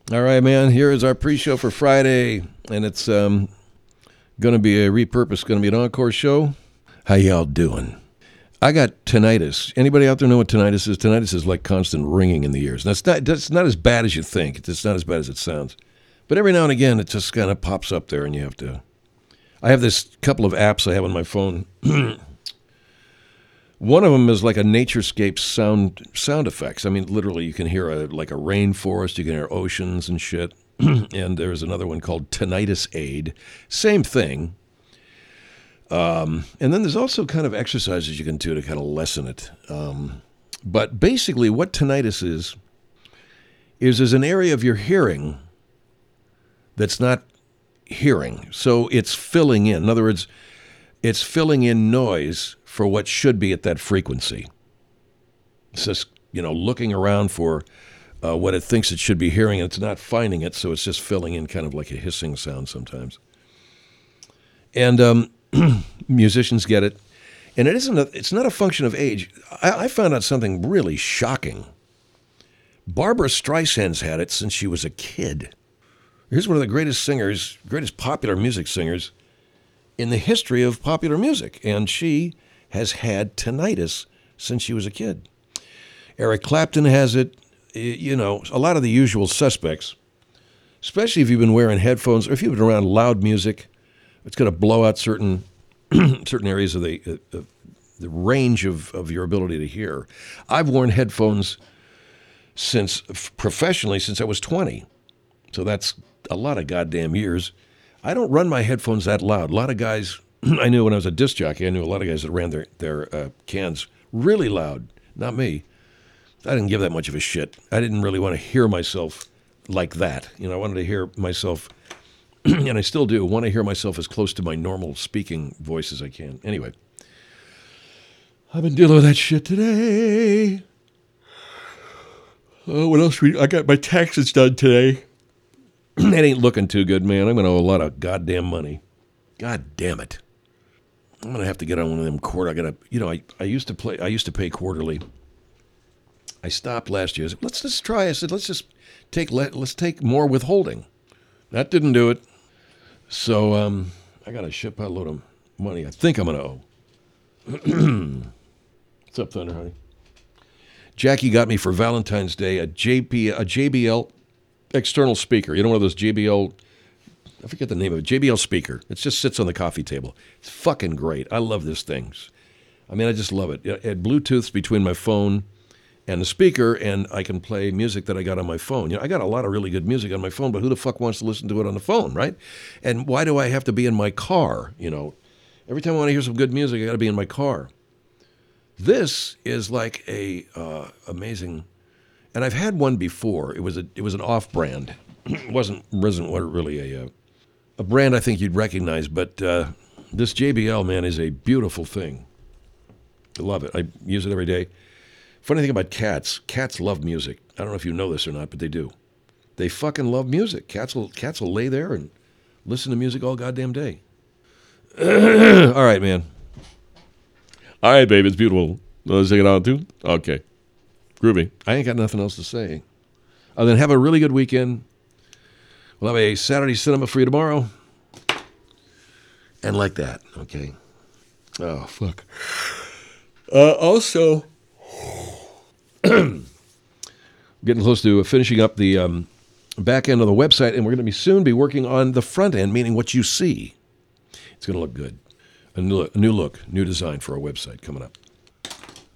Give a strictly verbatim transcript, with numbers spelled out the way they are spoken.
All right, man. Here is our pre-show for Friday, and it's um, going to be a repurpose, going to be an encore show. How y'all doing? I got tinnitus. Anybody out there know what tinnitus is? Tinnitus is like constant ringing in the ears. That's not, that's not as bad as you think. It's not as bad as it sounds. But every now and again, it just kind of pops up there, and you have to... I have this couple of apps I have on my phone. One of them is like a naturescape sound sound effects. I mean, literally, you can hear a like a rainforest, you can hear oceans and shit. And there's another one called Tinnitus Aid. Same thing. Um, and then there's also kind of exercises you can do to kind of lessen it. Um, but basically, what tinnitus is, is there's an area of your hearing that's not hearing. So it's filling in. In other words, it's filling in noise for what should be at that frequency. It's just, you know, looking around for uh, what it thinks it should be hearing, and it's not finding it, so it's just filling in kind of like a hissing sound sometimes. And um, musicians get it. And it isn't a, it's not a function of age. I, I found out something really shocking. Barbra Streisand's had it since she was a kid. Here's one of the greatest singers, greatest popular music singers in the history of popular music, and she has had tinnitus since she was a kid. Eric Clapton has it, you know, a lot of the usual suspects, especially if you've been wearing headphones or if you've been around loud music. It's going to blow out certain certain areas of the uh, the range of, of your ability to hear. I've worn headphones since professionally since I was twenty, so that's a lot of goddamn years. I don't run my headphones that loud. A lot of guys, I knew when I was a disc jockey, I knew a lot of guys that ran their, their uh, cans really loud. Not me. I didn't give that much of a shit. I didn't really want to hear myself like that. You know, I wanted to hear myself, and I still do, want to hear myself as close to my normal speaking voice as I can. Anyway, I've been dealing with that shit today. Oh, what else? We, I got my taxes done today. It ain't looking too good, man. I'm going to owe a lot of goddamn money. God damn it. I'm going to have to get on one of them quarter. I got to, you know, I, I used to play, I used to pay quarterly. I stopped last year. I said, let's just try. I said, let's just take, let, let's take more withholding. That didn't do it. So um, I got a shit load of money I think I'm going to owe. What's up, Thunder, honey? Jackie got me for Valentine's Day a J P, a J B L external speaker. You know, one of those J B L, I forget the name of it, J B L speaker. It just sits on the coffee table. It's fucking great. I love this thing. I mean, I just love it. It, it Bluetooths between my phone and the speaker, and I can play music that I got on my phone. You know, I got a lot of really good music on my phone, but who the fuck wants to listen to it on the phone, right? And why do I have to be in my car? You know, every time I want to hear some good music, I got to be in my car. This is like a uh, amazing. And I've had one before. It was a it was an off-brand. It wasn't wasn't really a a brand I think you'd recognize. But uh, this J B L, man, is a beautiful thing. I love it. I use it every day. Funny thing about cats, cats love music. I don't know if you know this or not, but they do. They fucking love music. Cats will cats will lay there and listen to music all goddamn day. All right, man. All right, baby, it's beautiful. Let's take it on too. Okay. Groovy. I ain't got nothing else to say. Other than have a really good weekend. We'll have a Saturday cinema for you tomorrow. And like that, okay? Oh, fuck. Uh, also, getting close to finishing up the um, back end of the website, and we're going to be soon be working on the front end, meaning what you see. It's going to look good. A new, a new look, new design for our website coming up.